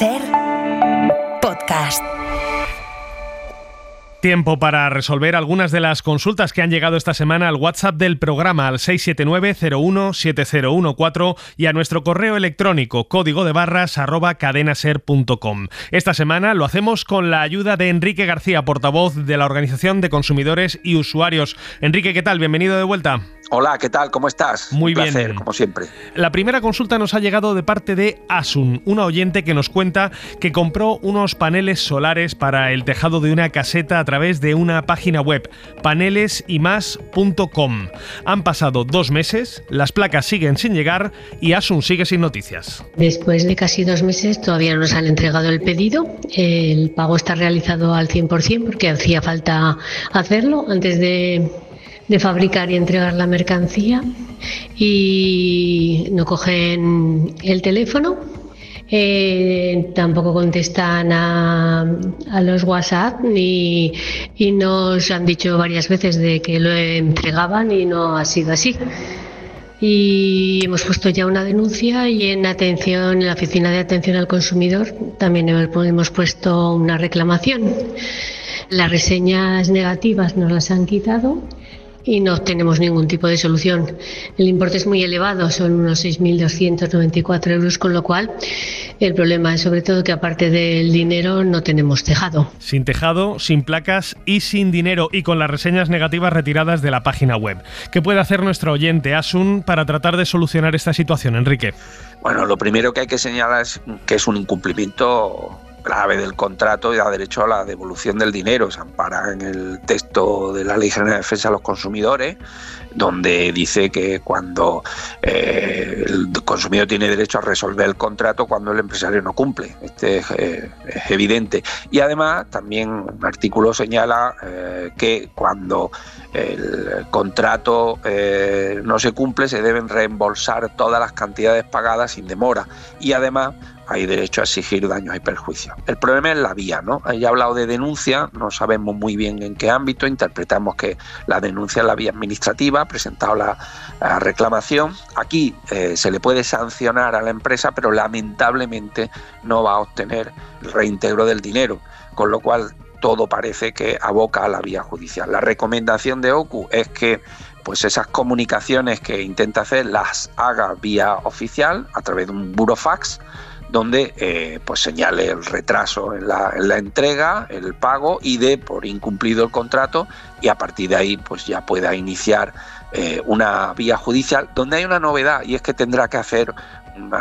Ser podcast. Tiempo para resolver algunas de las consultas que han llegado esta semana al WhatsApp del programa, al 679-017014 y a nuestro correo electrónico código_cadenaser.com. Esta semana lo hacemos con la ayuda de Enrique García, portavoz de la Organización de Consumidores y Usuarios. Enrique, ¿qué tal? Bienvenido de vuelta. Hola, ¿qué tal? ¿Cómo estás? Muy bien. Un placer, como siempre. La primera consulta nos ha llegado de parte de Asun, una oyente que nos cuenta que compró unos paneles solares para el tejado de una caseta a través de una página web, panelesymas.com. Han pasado 2 meses, las placas siguen sin llegar y Asun sigue sin noticias. Después de casi 2 meses todavía no nos han entregado el pedido. El pago está realizado al 100% porque hacía falta hacerlo antes de fabricar y entregar la mercancía, y no cogen el teléfono, tampoco contestan a los WhatsApp y nos han dicho varias veces de que lo entregaban y no ha sido así. Y hemos puesto ya una denuncia, y en la oficina de atención al consumidor también hemos puesto una reclamación. Las reseñas negativas nos las han quitado y no tenemos ningún tipo de solución. El importe es muy elevado, son unos 6.294 euros, con lo cual el problema es sobre todo que aparte del dinero no tenemos tejado. Sin tejado, sin placas y sin dinero, y con las reseñas negativas retiradas de la página web. ¿Qué puede hacer nuestro oyente Asun para tratar de solucionar esta situación, Enrique? Bueno, lo primero que hay que señalar es que es un incumplimiento grave del contrato y da derecho a la devolución del dinero. Se ampara en el texto de la Ley General de Defensa de los Consumidores, donde dice que cuando el consumidor tiene derecho a resolver el contrato cuando el empresario no cumple. Es evidente. Y además también un artículo señala que cuando el contrato no se cumple, se deben reembolsar todas las cantidades pagadas sin demora, y además hay derecho a exigir daños y perjuicios. El problema es la vía, ¿no? He hablado de denuncia, no sabemos muy bien en qué ámbito, interpretamos que la denuncia es la vía administrativa, presentado la reclamación. Aquí se le puede sancionar a la empresa, pero lamentablemente no va a obtener el reintegro del dinero, con lo cual todo parece que aboca a la vía judicial. La recomendación de OCU es que pues esas comunicaciones que intenta hacer las haga vía oficial a través de un burofax, donde pues señale el retraso en la entrega, el pago, y dé por incumplido el contrato, y a partir de ahí pues ya pueda iniciar una vía judicial, donde hay una novedad, y es que tendrá que hacer un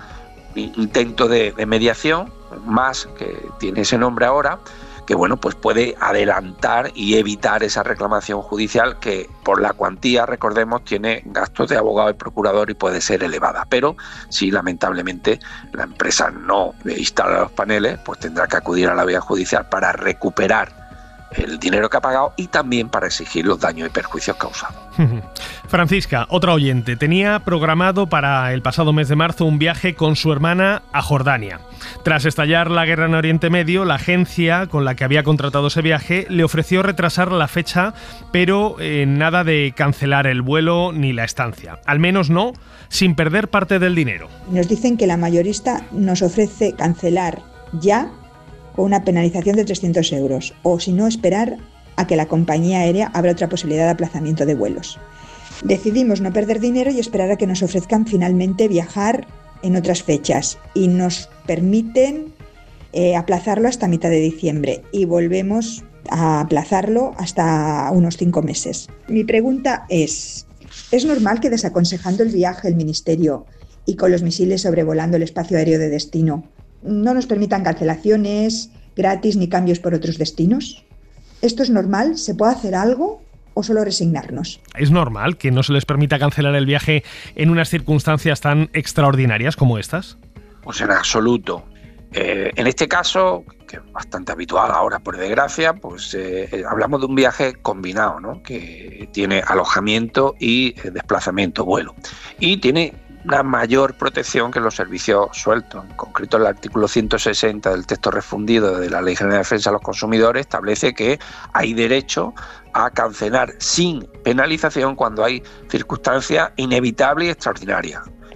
intento de mediación, más que tiene ese nombre ahora, que bueno, pues puede adelantar y evitar esa reclamación judicial que por la cuantía, recordemos, tiene gastos de abogado y procurador y puede ser elevada. Pero si lamentablemente la empresa no instala los paneles, pues tendrá que acudir a la vía judicial para recuperar el dinero que ha pagado y también para exigir los daños y perjuicios causados. Francisca, otra oyente, tenía programado para el pasado mes de marzo un viaje con su hermana a Jordania. Tras estallar la guerra en Oriente Medio, la agencia con la que había contratado ese viaje le ofreció retrasar la fecha, pero nada de cancelar el vuelo ni la estancia. Al menos no sin perder parte del dinero. Nos dicen que la mayorista nos ofrece cancelar ya con una penalización de 300 euros, o si no, esperar a que la compañía aérea abra otra posibilidad de aplazamiento de vuelos. Decidimos no perder dinero y esperar a que nos ofrezcan finalmente viajar en otras fechas, y nos permiten aplazarlo hasta mitad de diciembre, y volvemos a aplazarlo hasta unos 5 meses. Mi pregunta ¿es normal que, desaconsejando el viaje el Ministerio y con los misiles sobrevolando el espacio aéreo de destino, no nos permitan cancelaciones gratis ni cambios por otros destinos? ¿Esto es normal? ¿Se puede hacer algo o solo resignarnos? ¿Es normal que no se les permita cancelar el viaje en unas circunstancias tan extraordinarias como estas? Pues en absoluto. En este caso, que es bastante habitual ahora por desgracia, pues hablamos de un viaje combinado, ¿no? Que tiene alojamiento y desplazamiento, vuelo. Y tiene una mayor protección que los servicios sueltos. En concreto, el artículo 160 del texto refundido de la Ley General de Defensa de los Consumidores establece que hay derecho a cancelar sin penalización cuando hay circunstancias inevitables y extraordinarias.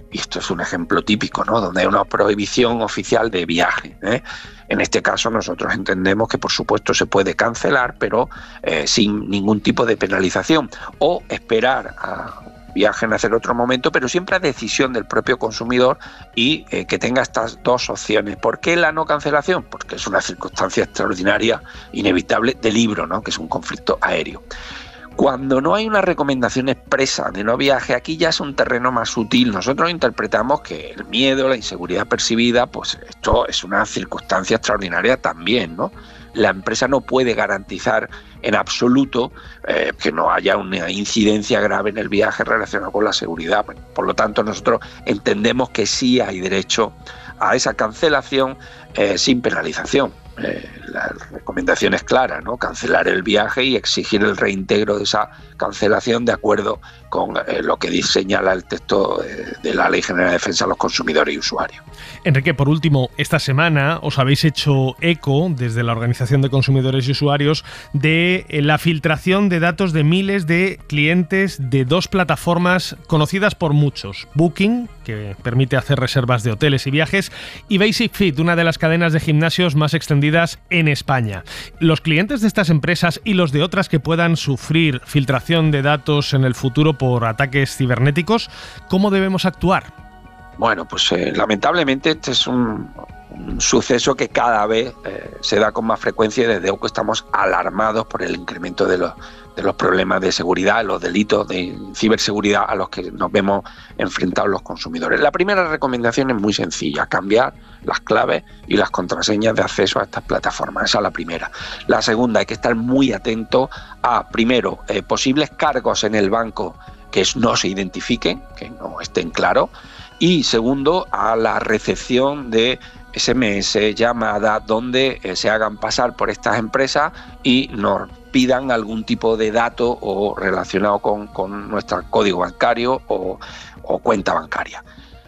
y esto es un ejemplo típico, ¿no?, donde hay una prohibición oficial de viaje, ¿eh? En este caso nosotros entendemos que por supuesto se puede cancelar, pero sin ningún tipo de penalización, o esperar a viajen a hacer otro momento, pero siempre a decisión del propio consumidor y que tenga estas dos opciones. ¿Por qué la no cancelación? Porque es una circunstancia extraordinaria, inevitable, de libro, ¿no?, que es un conflicto aéreo. Cuando no hay una recomendación expresa de no viaje, aquí ya es un terreno más sutil. Nosotros interpretamos que el miedo, la inseguridad percibida, pues esto es una circunstancia extraordinaria también, ¿no? La empresa no puede garantizar en absoluto que no haya una incidencia grave en el viaje relacionado con la seguridad. Por lo tanto, nosotros entendemos que sí hay derecho a esa cancelación sin penalización. La recomendación es clara, ¿no?, cancelar el viaje y exigir el reintegro de esa cancelación de acuerdo con lo que señala el texto de la Ley General de Defensa de los Consumidores y Usuarios. Enrique, por último, esta semana os habéis hecho eco desde la Organización de Consumidores y Usuarios de la filtración de datos de miles de clientes de dos plataformas conocidas por muchos: Booking, que permite hacer reservas de hoteles y viajes, y Basic Fit, una de las cadenas de gimnasios más extendidas en España. Los clientes de estas empresas y los de otras que puedan sufrir filtración de datos en el futuro por ataques cibernéticos, ¿cómo debemos actuar? Bueno, pues lamentablemente este es un suceso que cada vez se da con más frecuencia, y desde luego estamos alarmados por el incremento de los problemas de seguridad, los delitos de ciberseguridad a los que nos vemos enfrentados los consumidores. La primera recomendación es muy sencilla: cambiar las claves y las contraseñas de acceso a estas plataformas. Esa es la primera. La segunda, hay que estar muy atento a, primero, posibles cargos en el banco que no se identifiquen, que no estén claros, y segundo, a la recepción de SMS, llamadas, donde se hagan pasar por estas empresas y nos pidan algún tipo de dato o relacionado con nuestro código bancario o cuenta bancaria.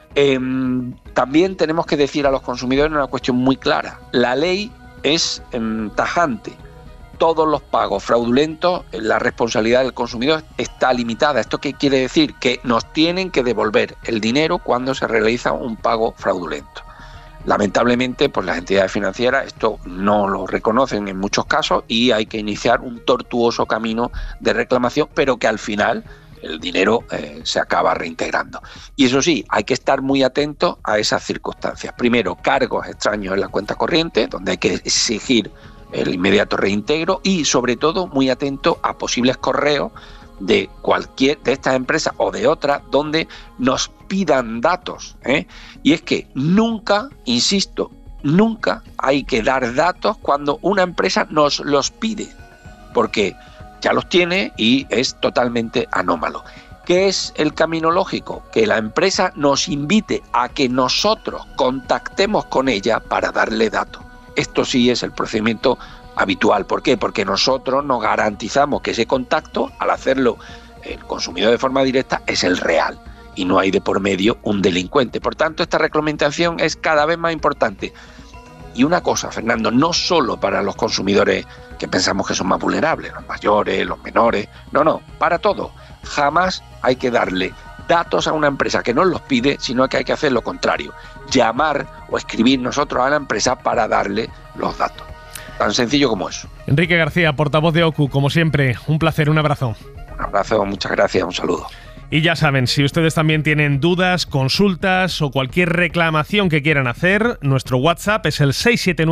También tenemos que decir a los consumidores una cuestión muy clara: la ley es tajante. Todos los pagos fraudulentos, la responsabilidad del consumidor está limitada. ¿Esto qué quiere decir? Que nos tienen que devolver el dinero cuando se realiza un pago fraudulento. Lamentablemente, pues las entidades financieras esto no lo reconocen en muchos casos y hay que iniciar un tortuoso camino de reclamación, pero que al final el dinero se acaba reintegrando. Y eso sí, hay que estar muy atentos a esas circunstancias. Primero, cargos extraños en la cuenta corriente, donde hay que exigir el inmediato reintegro, y sobre todo muy atento a posibles correos de cualquier de estas empresas o de otras donde nos pidan datos, Y es que nunca, insisto, nunca hay que dar datos cuando una empresa nos los pide, porque ya los tiene y es totalmente anómalo. ¿Qué es el camino lógico? Que la empresa nos invite a que nosotros contactemos con ella para darle datos. Esto sí es el procedimiento habitual. ¿Por qué? Porque nosotros nos garantizamos que ese contacto, al hacerlo el consumidor de forma directa, es el real y no hay de por medio un delincuente. Por tanto, esta reglamentación es cada vez más importante. Y una cosa, Fernando, no solo para los consumidores que pensamos que son más vulnerables, los mayores, los menores, no, para todos. Jamás hay que darle datos a una empresa que nos los pide, sino que hay que hacer lo contrario: llamar o escribir nosotros a la empresa para darle los datos. Tan sencillo como eso. Enrique García, portavoz de OCU, como siempre, un placer, un abrazo. Un abrazo, muchas gracias, un saludo. Y ya saben, si ustedes también tienen dudas, consultas o cualquier reclamación que quieran hacer, nuestro WhatsApp es el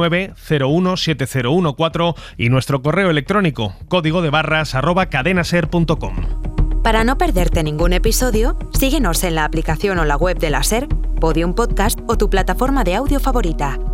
679-017014 y nuestro correo electrónico, código_cadenaser.com. Para no perderte ningún episodio, síguenos en la aplicación o la web de la SER, Podium Podcast o tu plataforma de audio favorita.